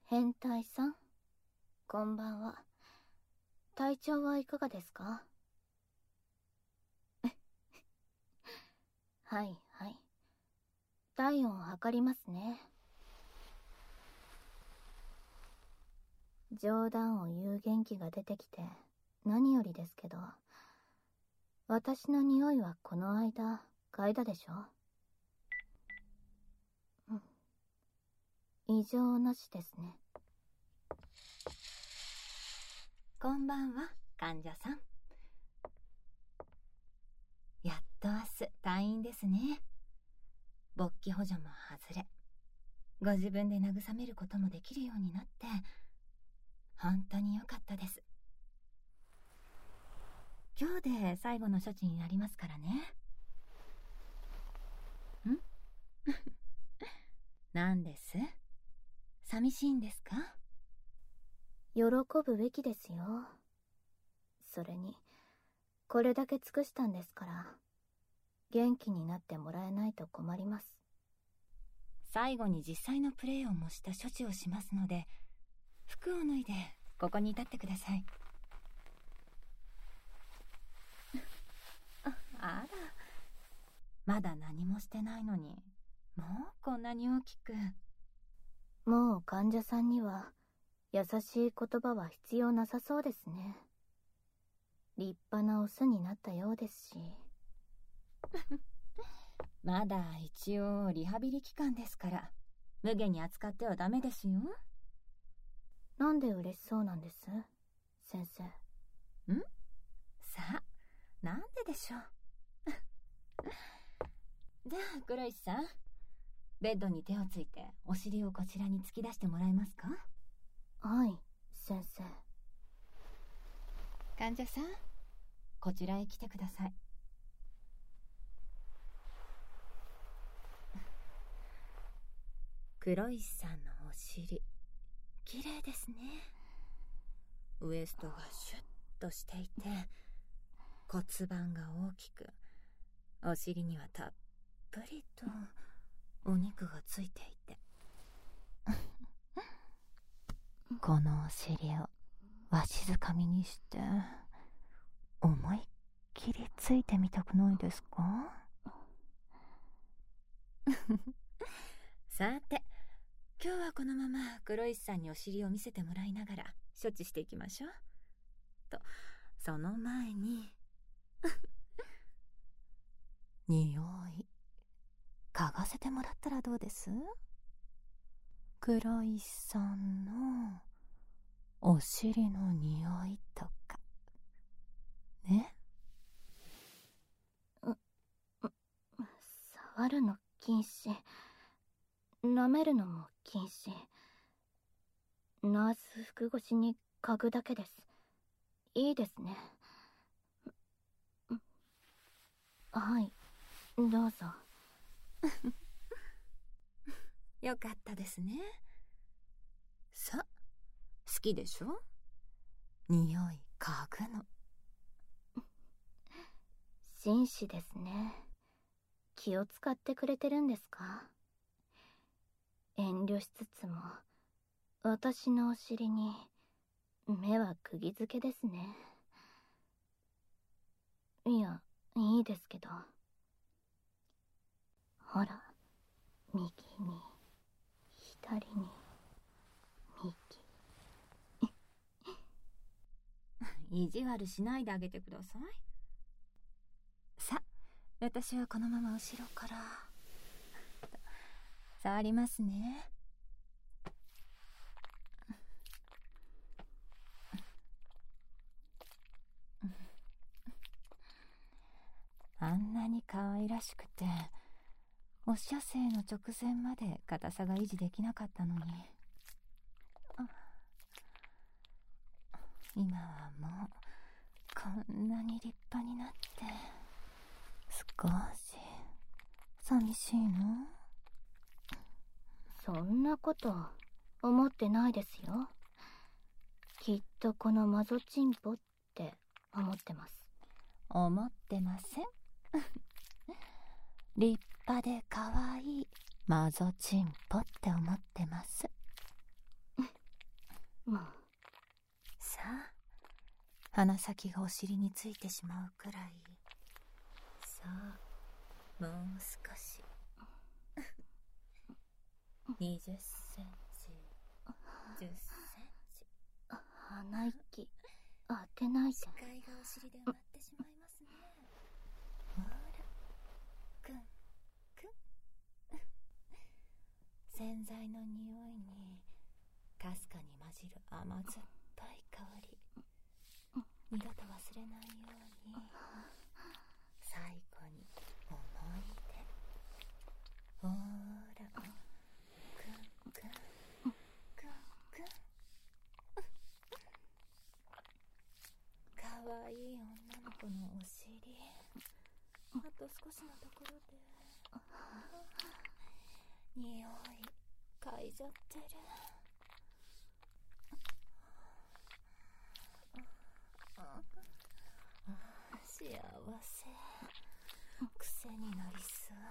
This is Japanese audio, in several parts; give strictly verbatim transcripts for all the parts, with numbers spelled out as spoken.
変態さん、こんばんは。体調はいかがですか？はいはい。体温を測りますね。冗談を言う元気が出てきて何よりですけど、私の匂いはこの間嗅いだでしょ？うん。異常なしですね。 こんばんは、患者さん。やっと明日退院ですね。勃起補助も外れ、ご自分で慰めることもできるようになって本当に良かったです。今日で最後の処置になりますからね。ん何です？寂しいんですか？ 喜ぶべきですよ。それにこれだけ尽くしたんですから、元気になってもらえないと困ります。 最後に実際のプレーを模した処置をしますので、服を脱いでここに立ってください。あ、あら、まだ何もしてないのに、もうこんなに大きく。 もう患者さんには優しい言葉は必要なさそうですね。立派なオスになったようですし。 まだ一応リハビリ期間ですから、無下に扱ってはダメですよ。 なんで嬉しそうなんです、先生？ ん？さあ、なんででしょう。じゃあ、黒石さん、ベッドに手をついてお尻をこちらに突き出してもらえますか？ はい、先生。 患者さん、こちらへ来てください。黒石さんのお尻、綺麗ですね。ウエストがシュッとしていて、骨盤が大きく、お尻にはたっぷりとお肉がついていてこのお尻をわしづかみにして思いっきりついてみたくないですか？さて、今日はこのまま黒石さんにお尻を見せてもらいながら処置していきましょう。と、その前に匂い嗅がせてもらったらどうです？黒石さんのお尻の匂いとかね。 う、う、触るの禁止。舐めるのも禁止。ナース服越しに嗅ぐだけです。いいですね。はい、どうぞ。 よかったですね。さ、好きでしょ？匂い嗅ぐの。 紳士ですね。気を使ってくれてるんですか？遠慮しつつも私のお尻に目は釘付けですね。いや、いいですけど。ほら、右に左に右。 意地悪しないであげてください。さ、私はこのまま後ろから触りますね。あんなに可愛らしくて、お射精の直前まで硬さが維持できなかったのに、今はもうこんなに立派になって、少し寂しいの？ そんなこと思ってないですよ。きっとこのマゾチンポって思ってます。 思ってません。立派で可愛いマゾチンポって思ってます。 鼻先がお尻についてしまうくらい。さあ、もう少し。にじゅっセンチ、じゅっセンチ。 鼻息当てないで。 視界がお尻で埋まってしまいますね。ほら、くんくん。洗剤の匂いにかすかに混じる甘酸っぱい香り。二度と忘れないように最後に思い出。ほら、くんくんくんくん。かわいい女の子のお尻、あと少しのところで匂い嗅いじゃってる。幸せ、癖になり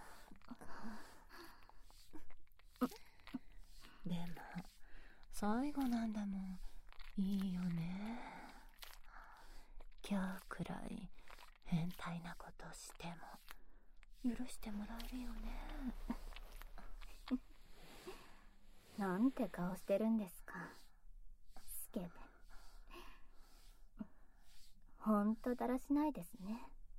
そうでも最後なんだもん。いいよね。今日くらい変態なことしても許してもらえるよね。 なんて顔してるんですか、スケベ。ほんとだらしないですね。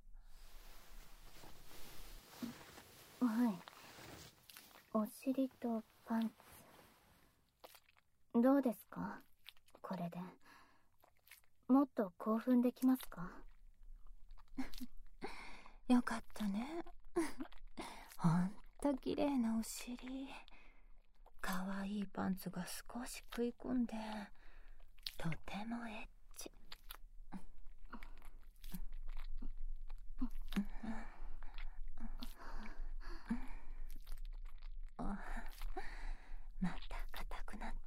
はい、お尻とパンツどうですか、これでもっと興奮できますか？ よかったね。ほんと綺麗なお尻。かわいいパンツが少し食い込んでとてもエッチ。また硬くなった。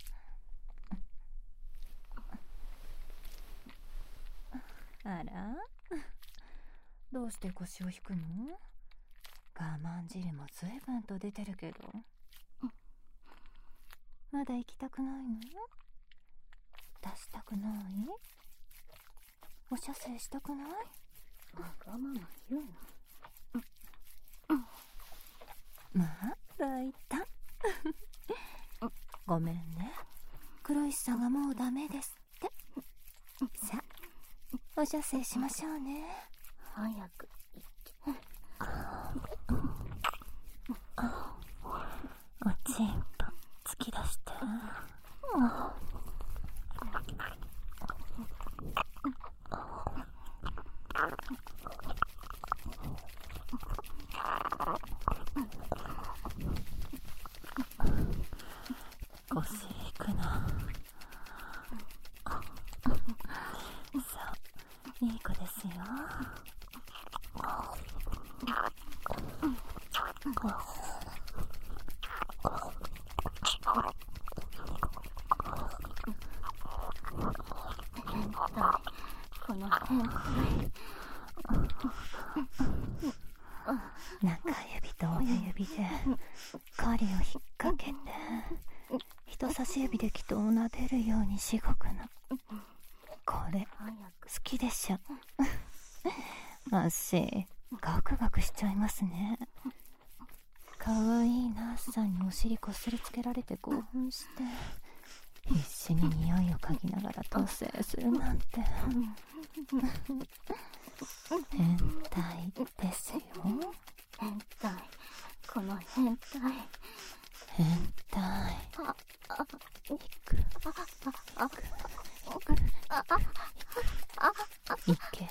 あら、どうして腰を引くの？我慢汁も随分と出てるけど。まだ行きたくないの？出したくない？お射精したくない？ わがまま言うの。まあ大胆。ごめんね、クロイスさんがもうダメですって。さあ、お射精しましょうね。 早く行け。 おちんぽ突き出して。腰引くな。そう、いい子ですよ。 変態、この変態。 中指と親指で針を引っ掛けて人差し指で気筒を撫でるようにしごくの。これ好きでしょ？足ガクガクしちゃいますね。かわいいナースさんにお尻こすりつけられて興奮して必死に匂いを嗅ぎながら塗製するなんて変態ですよ。 変態、この変態。 変態。 ああいくああいけ。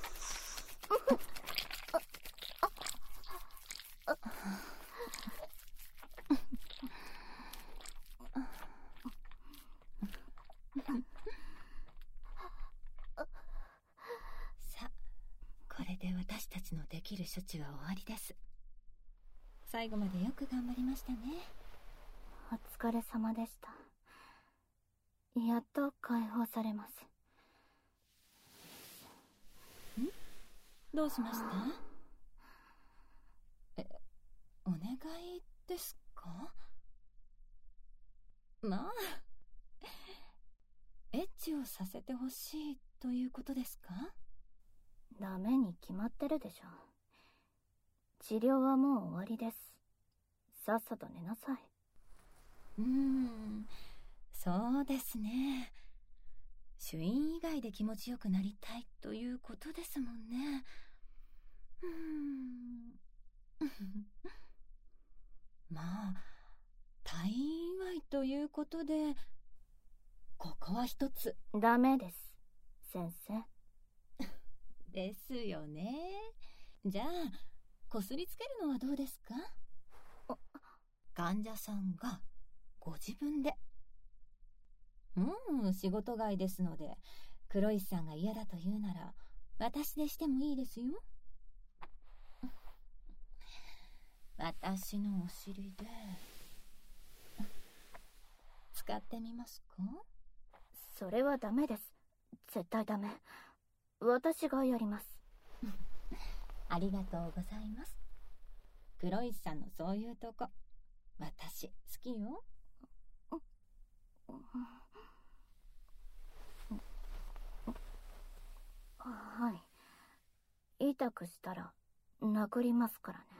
さあ、これで私たちのできる処置は終わりです。最後までよく頑張りましたね。 お疲れ様でした。やっと解放されます。 ん？どうしました？え、お願いですか？まあ、エッチををさせてほしいということですか？ ダメに決まってるでしょ。治療はもう終わりです。さっさと寝なさい。 うーん、そうですね。主因以外で気持ちよくなりたいということですもんね。うーんまあ、退院祝いということで、ここは一つ。 ダメです、先生。 ですよね。じゃあ、こすりつけるのはどうですか？患者さんがご自分で。うん、仕事外ですので、黒石さんが嫌だと言うなら、私でしてもいいですよ。私のお尻で使ってみますか？ それはダメです。絶対ダメ。私がやります。 ありがとうございます。黒石さんのそういうとこ、私好きよ。 はい。痛くしたら殴りますからね。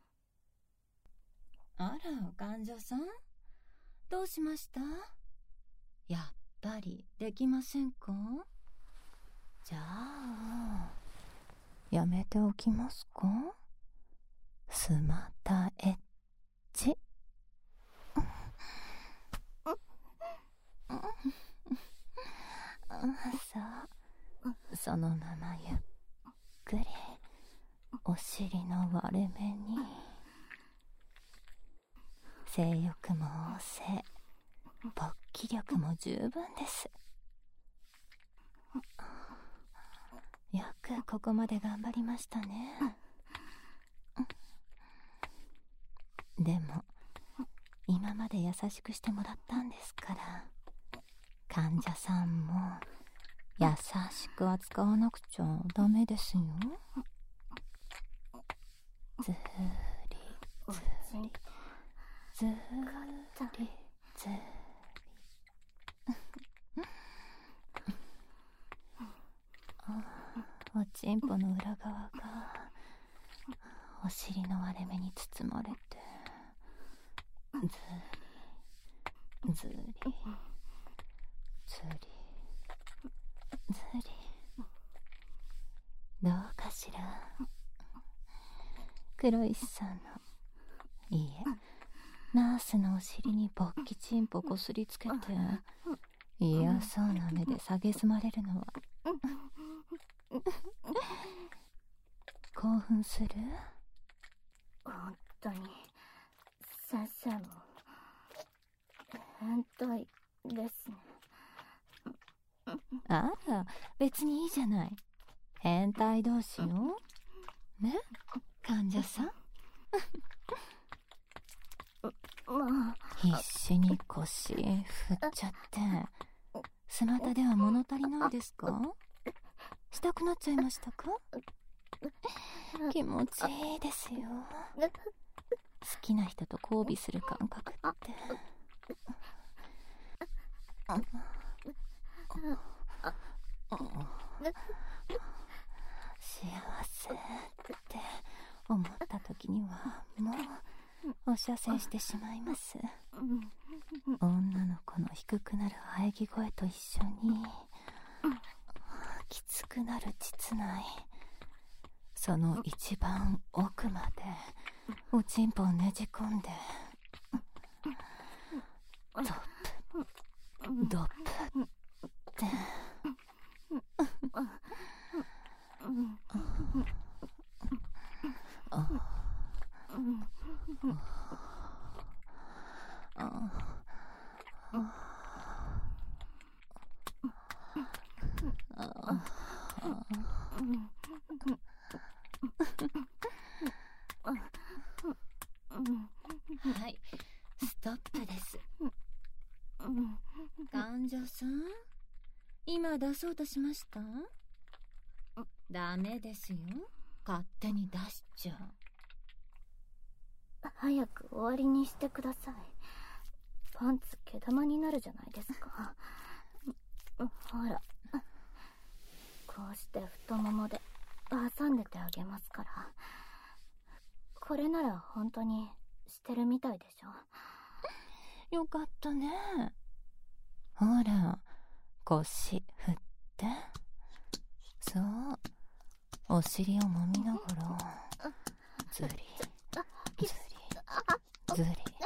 あら、患者さん、どうしました？やっぱりできませんか？じゃあ、やめておきますか？スマタエッチ。そう、そのままゆっくりお尻の割れ目に。性欲も旺盛、勃起力も十分です。よくここまで頑張りましたね。でも今まで優しくしてもらったんですから、患者さんも優しく扱わなくちゃダメですよ。ずーりずーりずーりずーりおちんぽの裏側がお尻の割れ目に包まれて、ずりずりずりずり。どうかしら、黒石さんの、いいえ、ナースのお尻に勃起チンポこすりつけて嫌そうな目で蔑まれるのは興奮する？ 本当に先生も変態ですね。 あら、別にいいじゃない。変態同士よ。ね、患者さん。 まあ、 必死に腰振っちゃって、スマタでは物足りないですか？したくなっちゃいましたか？気持ちいいですよ。好きな人と交尾する感覚って。幸せって思った時にはもうお射精してしまいます。女の子の低くなる喘ぎ声と一緒にきつくなる膣内、その一番奥までおちんぽをねじ込んで、ドップドップってはい、ストップです。患者さん、今出そうとしました？ダメですよ、勝手に出しちゃ。 早く終わりにしてください。パンツ毛玉になるじゃないですか。 ほら、こうして太ももで挟んでてあげますから。これなら本当にしてるみたいでしょ。 よかったね。ほら、腰振って。そう、お尻を揉みながらずりずりずり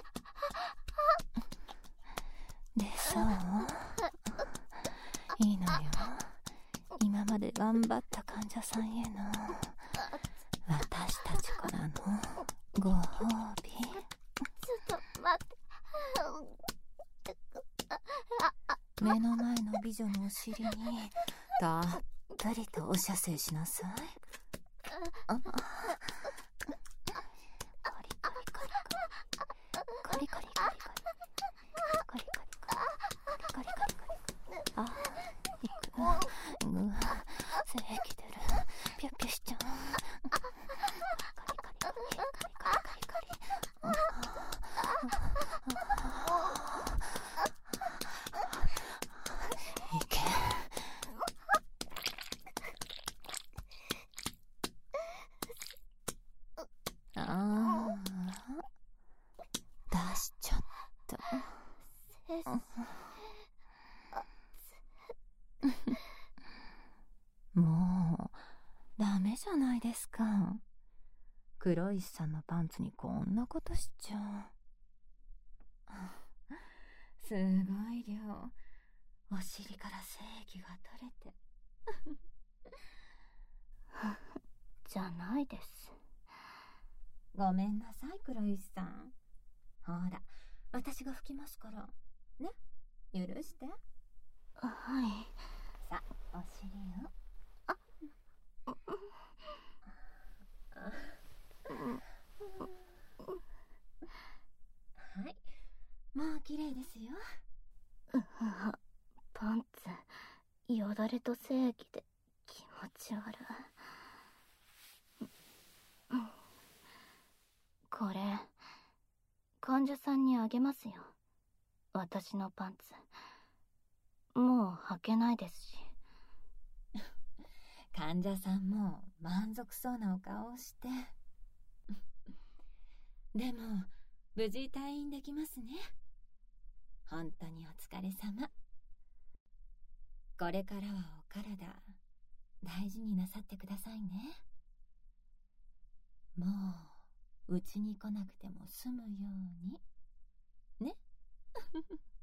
でさ、いいのよ。今まで頑張った患者さんへの私たちからのご褒美。 ちょっと待って。 目の前の美女のお尻にたっぷりとお射精しなさい。あ、カリカリカリカリカリカリカリカリカリカリカリカリカリカリカリ。あ、いく。うわ、精液出る。ピュッピュしちゃう。カリカリカリカリカリカリカリ。いけ。ああ、出しちゃった。もうダメじゃないですか。黒石さんのパンツにこんなことしちゃう。すごい量。お尻から精液が取れて。 じゃないです。 ごめんなさい、黒石さん。ほら、私が拭きますから。ね、許して。 はい。 さあ、お尻を。 あ、 はい、もう綺麗ですよ。 パンツよだれと精液で気持ち悪い。これ患者さんにあげますよ。私のパンツもう履けないですし。 患者さんも満足そうなお顔をして。でも無事退院できますね。本当にお疲れ様。これからはお体大事になさってくださいね。もううちに来なくても済むようにね。